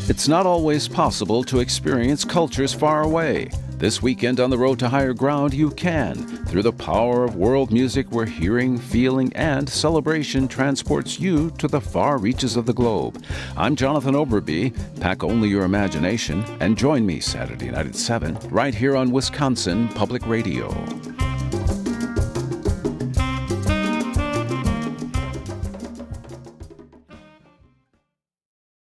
It's not always possible to experience cultures far away. This weekend on the Road to Higher Ground, you can. Through the power of world music, where hearing, feeling, and celebration transports you to the far reaches of the globe. I'm Jonathan Oberby. Pack only your imagination and join me Saturday night at 7 right here on Wisconsin Public Radio.